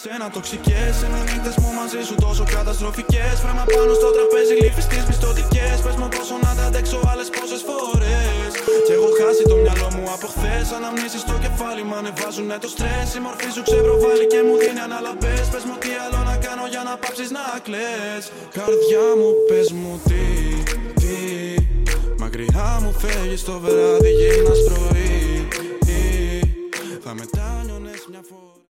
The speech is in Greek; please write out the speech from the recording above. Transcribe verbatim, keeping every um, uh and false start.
σένα τοξικές. Είναι νύχτες μου μαζί σου τόσο καταστροφικές. Φρέμα πάνω στο τραπέζι, γλύφεις τις πιστωτικές. Πες μου πόσο να τα αντέξω άλλες πόσες φορές. Κι έχω χάσει το μυαλό μου από χθες. Αναμνήσεις στο κεφάλι μ' ανεβάζουνε το στρες. Η μορφή σου ξεπροβάλλει και μου δίνει αναλαμπές. Πες μου τι άλλο να κάνω για να πάψεις να κλαις. Καρδιά μου πες μου τι, τι. Μακριά μου φεύγεις το βράδυ, γίνας πρωί. Θα μετάνιωνες μια φορά.